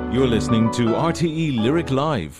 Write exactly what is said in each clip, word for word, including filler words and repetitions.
You're listening to R T E Lyric Live.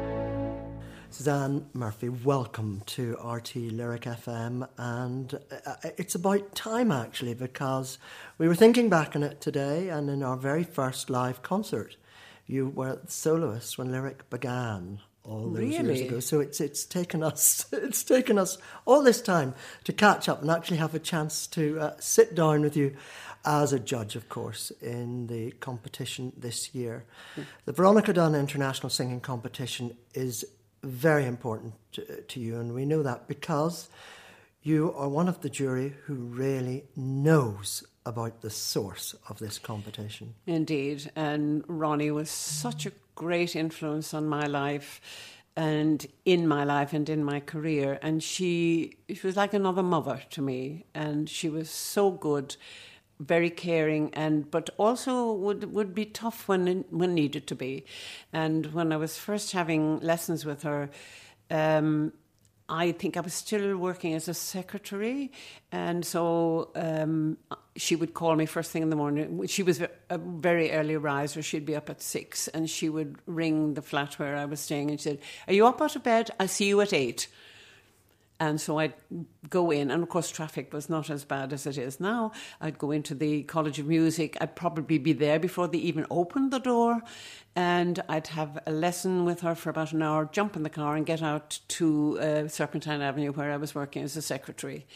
Suzanne Murphy, welcome to R T E Lyric F M, and uh, it's about time actually, because we were thinking back on it today, and in our very first live concert you were the soloist when Lyric began all those really? years ago. So it's it's taken us it's taken us all this time to catch up and actually have a chance to uh, sit down with you as a judge, of course, in the competition this year. Mm. The Veronica Dunn International Singing Competition is very important to, to you, and we know that because you are one of the jury who really knows about the source of this competition. Indeed, and Ronnie was such a great influence on my life and in my life and in my career, and she, she was like another mother to me, and she was so good, very caring, and but also would would be tough when when needed to be. And when I was first having lessons with her, um, I think I was still working as a secretary, and so um, she would call me first thing in the morning. She was a very early riser. She'd be up at six, and she would ring the flat where I was staying, and she said, "Are you up out of bed? I'll see you at eight." And so I'd go in, and of course traffic was not as bad as it is now. I'd go into the College of Music. I'd probably be there before they even opened the door, and I'd have a lesson with her for about an hour, jump in the car and get out to uh, Serpentine Avenue where I was working as a secretary.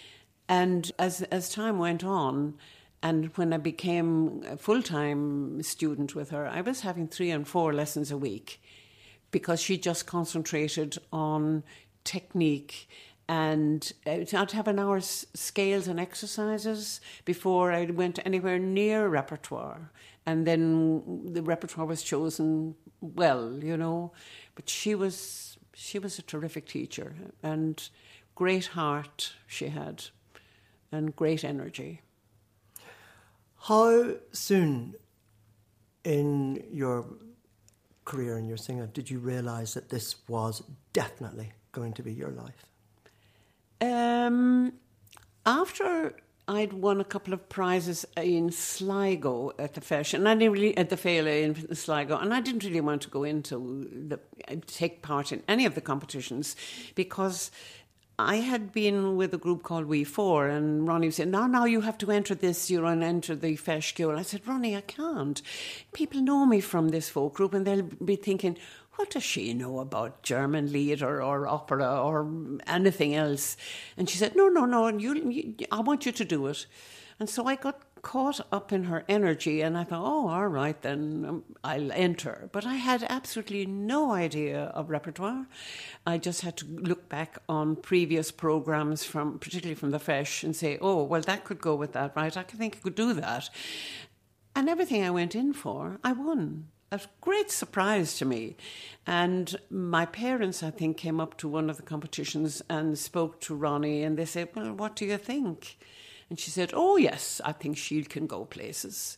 And as as time went on, and when I became a full-time student with her, I was having three and four lessons a week because she just concentrated on technique, and I'd have an hour's scales and exercises before I went anywhere near repertoire, and then the repertoire was chosen well, you know. But she was she was a terrific teacher, and great heart she had, and great energy. How soon in your career and your singing did you realise that this was definitely going to be your life? Um, after I'd won a couple of prizes in Sligo at the Feis, and I didn't really at the Féile in Sligo, and I didn't really want to go into the take part in any of the competitions because I had been with a group called We Four, and Ronnie was saying, now, now you have to enter this, you're going to enter the Feis Ceoil. I said, Ronnie, I can't. People know me from this folk group, and they'll be thinking, what does she know about German lied or, or opera or anything else? And she said, no, no, no, you, you, I want you to do it. And so I got caught up in her energy, and I thought, oh, all right, then um, I'll enter. But I had absolutely no idea of repertoire. I just had to look back on previous programmes, from particularly from the Feis, and say, oh, well, that could go with that, right? I think I could do that. And everything I went in for, I won. A great surprise to me. And my parents, I think, came up to one of the competitions and spoke to Ronnie, and they said, well, what do you think? And she said, oh, yes, I think she can go places.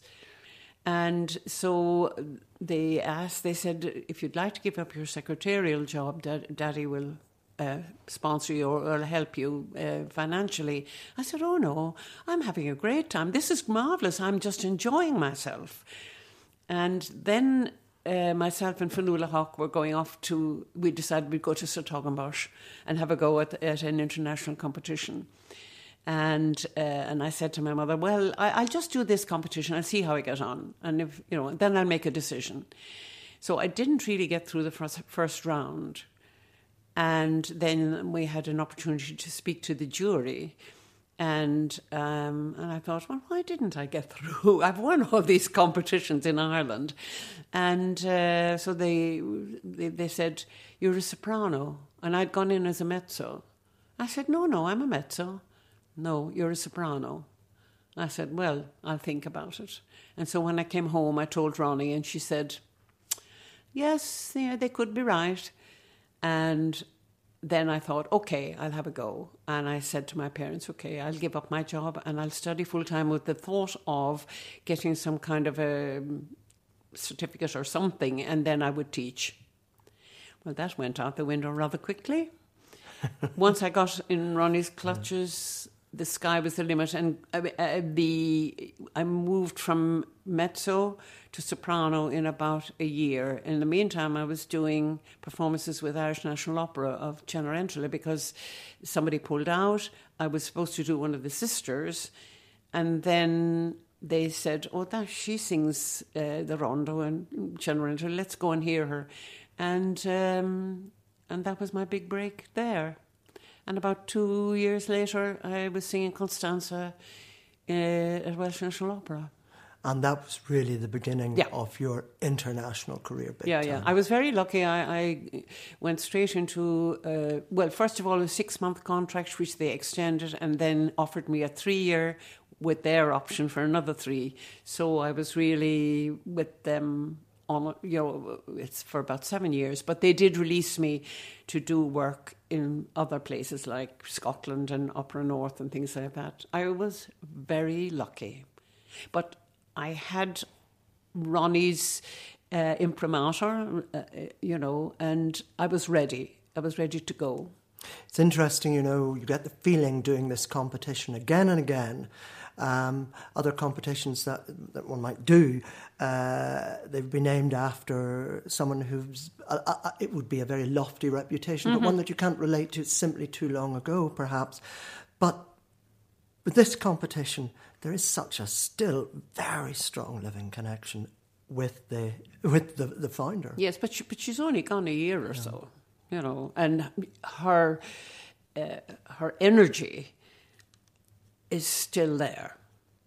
And so they asked, they said, if you'd like to give up your secretarial job, Dad, Daddy will uh, sponsor you or, or help you uh, financially. I said, oh, no, I'm having a great time. This is marvellous. I'm just enjoying myself. And then uh, myself and Fionnuala Hawke were going off to, we decided we'd go to Sir Toggenbosch and have a go at, at an international competition. And uh, and I said to my mother, well, I, I'll just do this competition. I'll see how I get on. And if you know, then I'll make a decision. So I didn't really get through the first, first round. And then we had an opportunity to speak to the jury. And um, and I thought, well, why didn't I get through? I've won all these competitions in Ireland. And uh, so they, they they said, you're a soprano. And I'd gone in as a mezzo. I said, no, no, I'm a mezzo. No, you're a soprano. I said, well, I'll think about it. And so when I came home, I told Ronnie, and she said, yes, yeah, they could be right. And then I thought, okay, I'll have a go. And I said to my parents, okay, I'll give up my job and I'll study full-time with the thought of getting some kind of a certificate or something, and then I would teach. Well, that went out the window rather quickly. Once I got in Ronnie's clutches, the sky was the limit. And uh, uh, the I moved from mezzo to soprano in about a year. In the meantime, I was doing performances with Irish National Opera of Cenerentola because somebody pulled out. I was supposed to do one of the sisters, and then they said, oh, that she sings uh, the rondo and Cenerentola, let's go and hear her. And um, and that was my big break there. And about two years later, I was singing Constanza uh, at Welsh National Opera. And that was really the beginning yeah. of your international career. Big yeah, time. yeah. I was very lucky. I, I went straight into, uh, well, first of all, a six-month contract, which they extended, and then offered me a three-year with their option for another three. So I was really with them on, you know, it's for about seven years. But they did release me to do work in other places like Scotland and Opera North and things like that. I was very lucky. But I had Ronnie's uh, imprimatur, uh, you know, and I was ready. I was ready to go. It's interesting, you know, you get the feeling doing this competition again and again. Um, other competitions that, that one might do, uh, they've been named after someone who's, uh, uh, it would be a very lofty reputation, mm-hmm. but one that you can't relate to simply too long ago, perhaps. But with this competition, there is such a still very strong living connection with the with the, the founder. Yes, but she, but she's only gone a year or yeah. so, you know, and her uh, her energy is still there,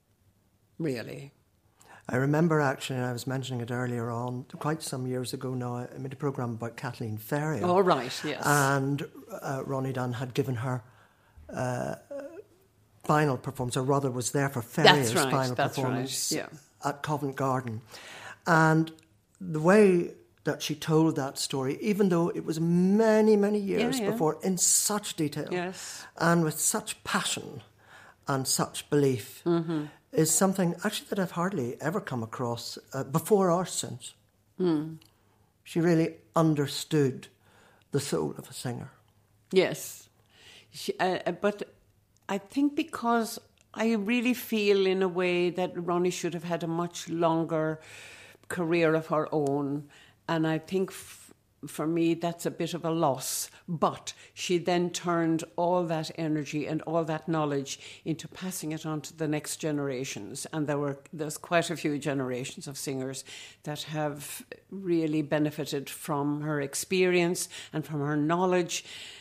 really. I remember actually, and I was mentioning it earlier on, quite some years ago now, I made a programme about Kathleen Ferrier. Oh, right, yes. And uh, Ronnie Dunn had given her uh, final performance, or rather was there for Ferrier's right, final that's performance right, yeah. at Covent Garden. And the way that she told that story, even though it was many, many years yeah, yeah. before, in such detail yes. and with such passion and such belief, mm-hmm. is something actually that I've hardly ever come across uh, before or since. Mm. She really understood the soul of a singer. Yes. She, uh, but I think because I really feel in a way that Ronnie should have had a much longer career of her own. And I think f- for me that's a bit of a loss. But she then turned all that energy and all that knowledge into passing it on to the next generations. And there were there's quite a few generations of singers that have really benefited from her experience and from her knowledge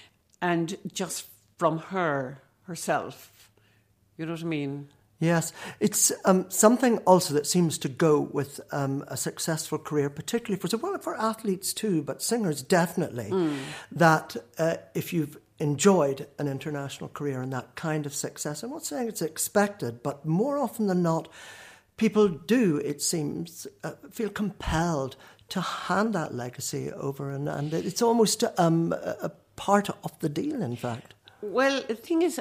and just from her herself. You know what I mean? Yes. It's um, something also that seems to go with um, a successful career, particularly for, well, for athletes too, but singers definitely, mm. that uh, if you've enjoyed an international career and that kind of success, I'm not saying it's expected, but more often than not, people do, it seems, uh, feel compelled to hand that legacy over, and, and it's almost um, a, a part of the deal, in fact. Well, the thing is,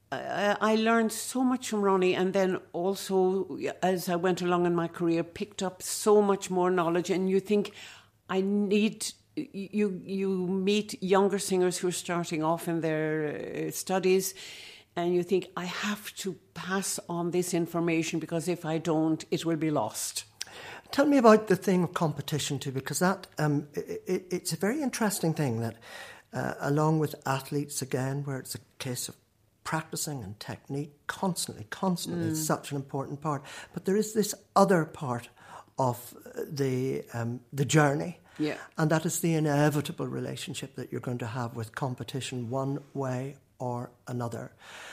I, I learned so much from Ronnie, and then also, as I went along in my career, picked up so much more knowledge. And you think, I need... You, you meet younger singers who are starting off in their studies, and you think, I have to pass on this information, because if I don't, it will be lost. Tell me about the thing of competition too, because that um, it, it's a very interesting thing that, uh, along with athletes again, where it's a case of practicing and technique constantly, constantly, mm. it's such an important part. But there is this other part of the um, the journey, yeah, and that is the inevitable relationship that you're going to have with competition, one way or another.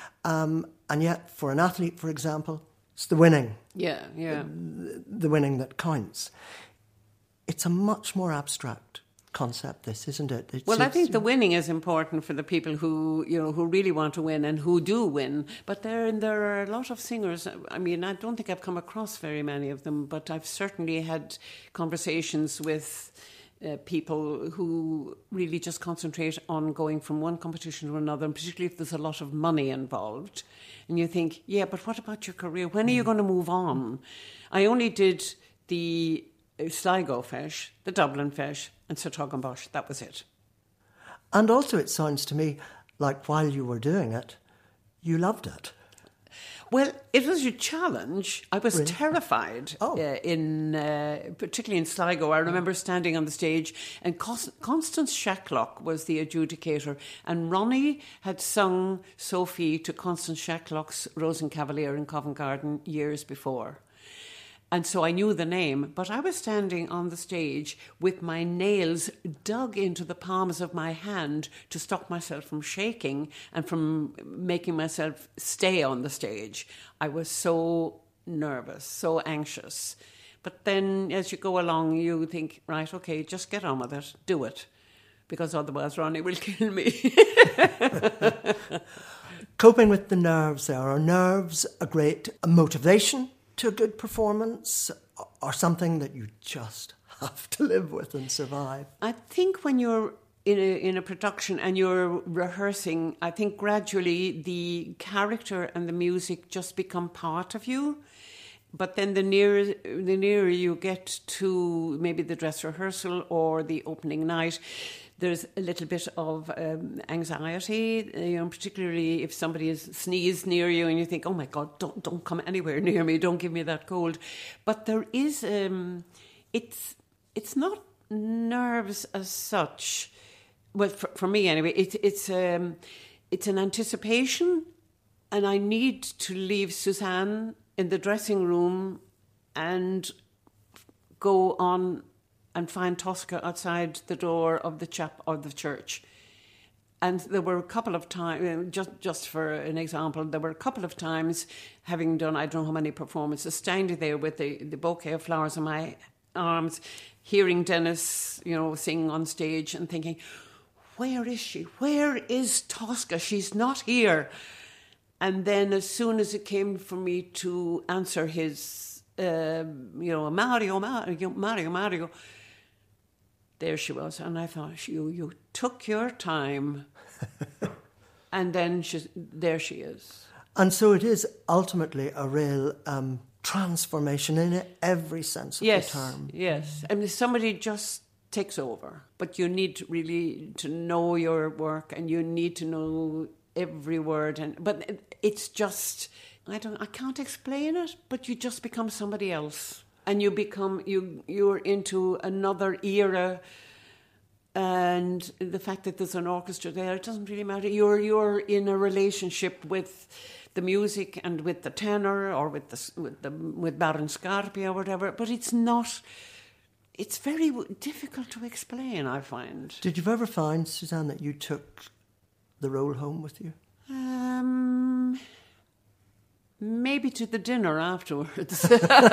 Um, and yet, for an athlete, for example, it's the winning. Yeah, yeah. The, the winning that counts. It's a much more abstract concept, this, isn't it? It's, well, I think it's, the winning is important for the people who, you know, who really want to win and who do win. But there, there are a lot of singers. I mean, I don't think I've come across very many of them, but I've certainly had conversations with uh, people who really just concentrate on going from one competition to another, and particularly if there's a lot of money involved. And you think, yeah, but what about your career? When are you going to move on? I only did the Sligo Feis, the Dublin Feis, and Sir Toggenbosch. That was it. And also it sounds to me like while you were doing it, you loved it. Well, it was a challenge. I was Really? terrified, Oh. uh, in uh, particularly in Sligo. I remember standing on the stage, and Cos- Constance Shacklock was the adjudicator, and Ronnie had sung Sophie to Constance Shacklock's Rosencavalier in Covent Garden years before. And so I knew the name, but I was standing on the stage with my nails dug into the palms of my hand to stop myself from shaking and from making myself stay on the stage. I was so nervous, so anxious. But then as you go along, you think, right, okay, just get on with it, do it, because otherwise Ronnie will kill me. Coping with the nerves there. Are nerves a great motivation to a good performance, or something that you just have to live with and survive? I think when you're in a, in a production and you're rehearsing, I think gradually the character and the music just become part of you. But then the nearer, the nearer you get to maybe the dress rehearsal or the opening night, there's a little bit of um, anxiety, you know, particularly if somebody has sneezed near you and you think, oh my God, don't don't come anywhere near me, don't give me that cold. But there is, um, it's it's not nerves as such. Well, for, for me anyway, it, it's um, it's an anticipation, and I need to leave Suzanne in the dressing room and go on and find Tosca outside the door of the chap or the church. And there were a couple of times, just just for an example, there were a couple of times, having done I don't know how many performances, standing there with the, the bouquet of flowers in my arms, hearing Dennis, you know, sing on stage and thinking, where is she? Where is Tosca? She's not here. And then as soon as it came for me to answer his, uh, you know, Mario, Mario, Mario, Mario, there she was. And I thought, you, you took your time. And then she, there she is. And so it is ultimately a real um, transformation in every sense of yes, the term. Yes, I mean, somebody just takes over. But you need really to know your work, and you need to know every word. And but it, it's just, I don't, I can't explain it, but you just become somebody else. And you become, you, you're into another era. And the fact that there's an orchestra there, it doesn't really matter. You're you're in a relationship with the music and with the tenor or with the with the with Baron Scarpi or whatever. But it's not. It's very difficult to explain, I find. Did you ever find, Suzanne, that you took the role home with you? Um, maybe to the dinner afterwards,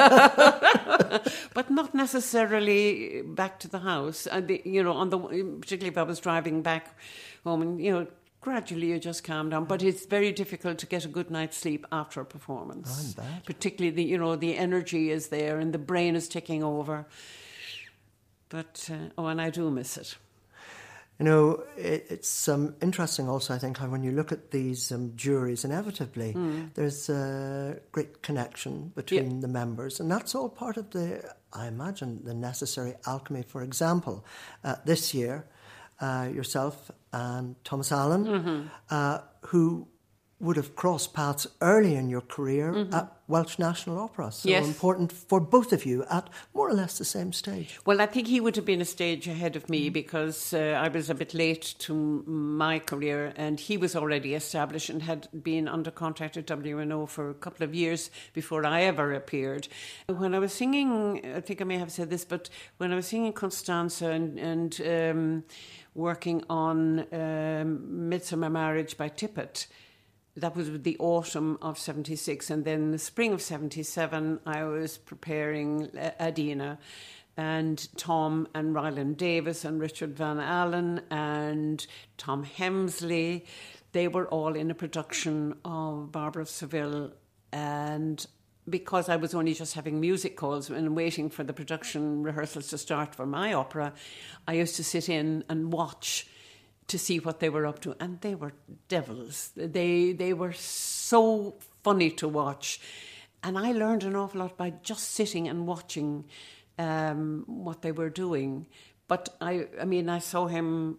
but not necessarily back to the house. And the, you know, on the particularly if I was driving back home, and you know, gradually you just calm down. But it's very difficult to get a good night's sleep after a performance. I'm bad. Particularly the you know the energy is there and the brain is taking over. But uh, oh, and I do miss it. You know, it, it's um, interesting also, I think, how when you look at these um, juries, inevitably, mm. there's a great connection between yeah. the members. And that's all part of the, I imagine, the necessary alchemy. For example, uh, this year, uh, yourself and Thomas Allen, mm-hmm. uh, who would have crossed paths early in your career mm-hmm. at Welsh National Opera. So yes. important for both of you at more or less the same stage. Well, I think he would have been a stage ahead of me because uh, I was a bit late to my career, and he was already established and had been under contract at W N O for a couple of years before I ever appeared. When I was singing, I think I may have said this, but when I was singing Constanza and, and um, working on um, Midsummer Marriage by Tippett, that was the autumn of seventy-six, and then the spring of seventy-seven I was preparing Adina, and Tom and Ryland Davis and Richard Van Allen and Tom Hemsley, they were all in a production of Barbara of Seville. And because I was only just having music calls and waiting for the production rehearsals to start for my opera, I used to sit in and watch to see what they were up to, and they were devils. They they were so funny to watch, and I learned an awful lot by just sitting and watching um, what they were doing. But I, I mean, I saw him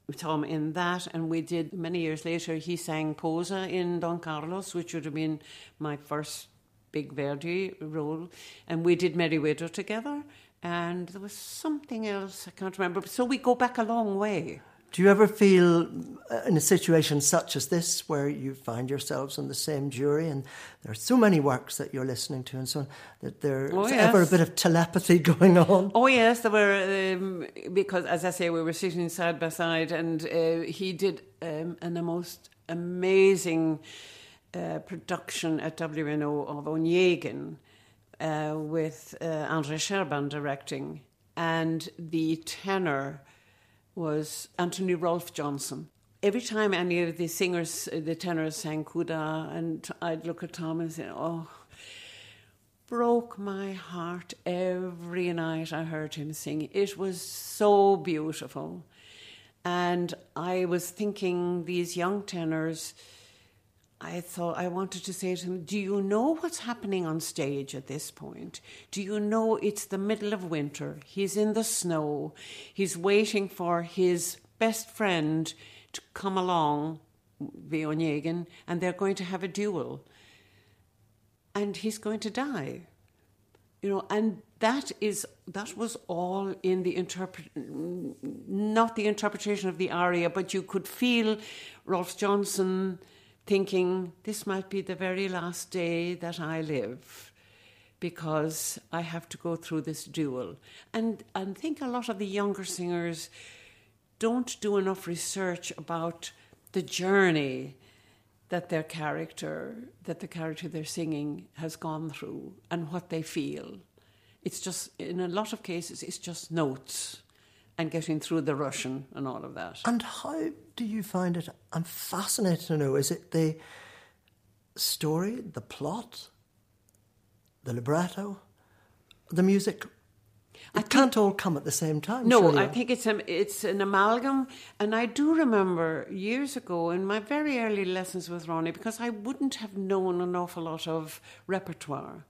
Tom in that, and we did, many years later, he sang Posa in Don Carlos, which would have been my first big Verdi role, and we did Merry Widow together, and there was something else, I can't remember. So we go back a long way. Do you ever feel in a situation such as this where you find yourselves on the same jury and there are so many works that you're listening to and so on, that there's oh, yes. ever a bit of telepathy going on? Oh, yes, there were, um, because, as I say, we were sitting side by side, and uh, he did um, an, a most amazing uh, production at W N O of Onegin uh, with uh, André Sherban directing, and the tenor was Anthony Rolfe Johnson. Every time any of the singers, the tenors sang Kuda, and I'd look at Tom and say, oh, broke my heart every night I heard him sing. It was so beautiful. And I was thinking, these young tenors, I thought, I wanted to say to him, do you know what's happening on stage at this point? Do you know it's the middle of winter? He's in the snow. He's waiting for his best friend to come along, the Onegin, and they're going to have a duel. And he's going to die. You know, and that is that was all in the interpret, not the interpretation of the aria, but you could feel Rolfe Johnson thinking, this might be the very last day that I live because I have to go through this duel. And I think a lot of the younger singers don't do enough research about the journey that their character, that the character they're singing has gone through and what they feel. It's just, in a lot of cases, it's just notes and getting through the Russian and all of that. And how do you find it? I'm fascinated to know, is it the story, the plot, the libretto, the music? It I can't all come at the same time. No, surely. I think it's a, it's an amalgam. And I do remember years ago in my very early lessons with Ronnie, because I wouldn't have known an awful lot of repertoire.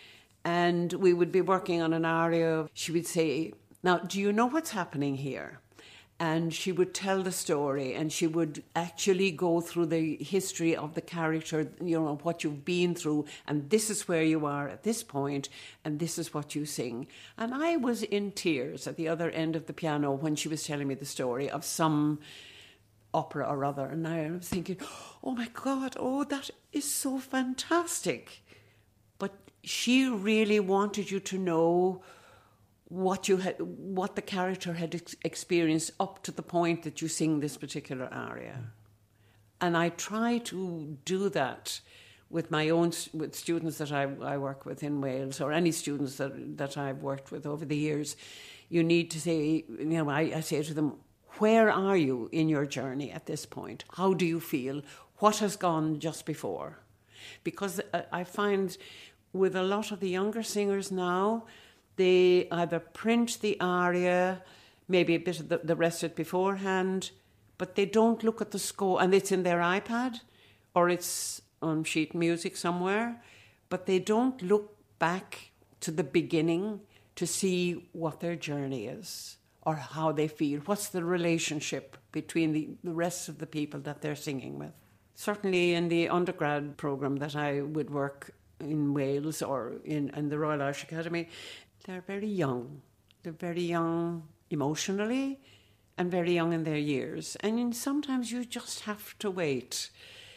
And we would be working on an aria. She would say, now, do you know what's happening here? And she would tell the story, and she would actually go through the history of the character, you know, what you've been through, and this is where you are at this point, and this is what you sing. And I was in tears at the other end of the piano when she was telling me the story of some opera or other, and I was thinking, oh my God, oh, that is so fantastic. But she really wanted you to know what you had, what the character had ex- experienced up to the point that you sing this particular aria. And I try to do that with my own, with students that I, I work with in Wales, or any students that, that I've worked with over the years. You need to say, you know, I, I say to them, where are you in your journey at this point? How do you feel? What has gone just before? Because I find with a lot of the younger singers now, they either print the aria, maybe a bit of the, the rest of it beforehand, but they don't look at the score, and it's in their iPad or it's on sheet music somewhere, but they don't look back to the beginning to see what their journey is or how they feel. What's the relationship between the, the rest of the people that they're singing with? Certainly in the undergrad programme that I would work in Wales or in, in the Royal Irish Academy, they're very young. They're very young emotionally and very young in their years. And sometimes you just have to wait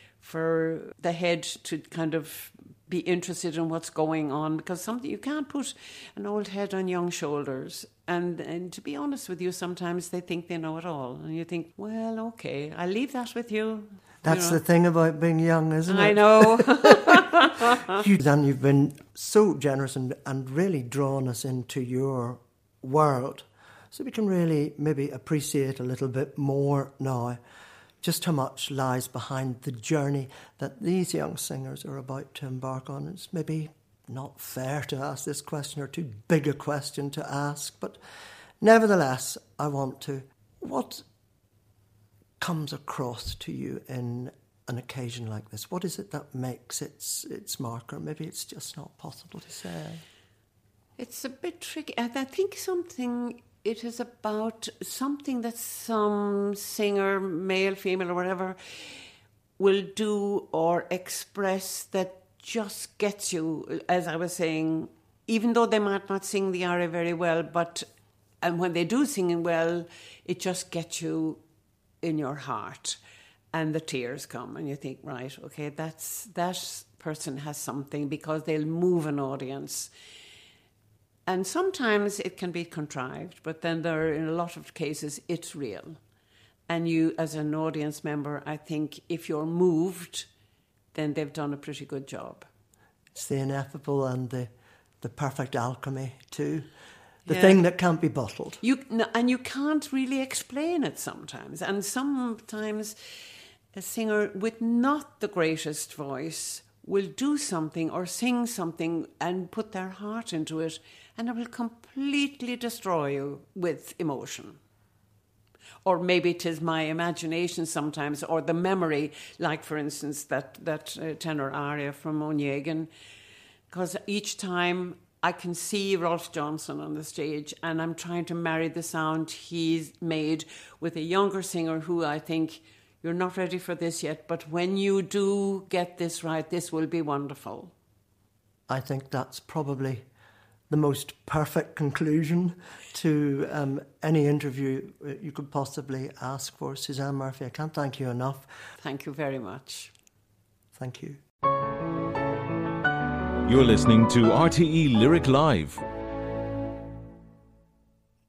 for the head to kind of be interested in what's going on, because something you can't put an old head on young shoulders. And, and to be honest with you, sometimes they think they know it all. And you think, well, okay, I'll leave that with you. That's you know. the thing about being young, isn't it? I know. you, Dan, you've been so generous and, and really drawn us into your world, so we can really maybe appreciate a little bit more now just how much lies behind the journey that these young singers are about to embark on. It's maybe not fair to ask this question, or too big a question to ask, but nevertheless, I want to. What comes across to you in an occasion like this? What is it that makes its its mark? Or maybe it's just not possible to say. It's a bit tricky. I think something it is about something that some singer, male, female, or whatever, will do or express that just gets you, as I was saying, even though they might not sing the aria very well, but and when they do sing it well, it just gets you in your heart, and the tears come, and you think, right, okay, that's that person has something, because they'll move an audience. And sometimes it can be contrived, but then there are, in a lot of cases, it's real. And you, as an audience member, I think if you're moved, then they've done a pretty good job. It's the ineffable and the, the perfect alchemy too. The Yeah. thing that can't be bottled. You no, and you can't really explain it sometimes. And sometimes a singer with not the greatest voice will do something or sing something and put their heart into it, and it will completely destroy you with emotion. Or maybe it is my imagination sometimes, or the memory, like, for instance, that, that uh, tenor aria from Onegin, because each time I can see Rolf Johnson on the stage, and I'm trying to marry the sound he's made with a younger singer who I think, you're not ready for this yet, but when you do get this right, this will be wonderful. I think that's probably the most perfect conclusion to um, any interview you could possibly ask for. Suzanne Murphy, I can't thank you enough. Thank you very much. Thank you. You're listening to R T E Lyric Live.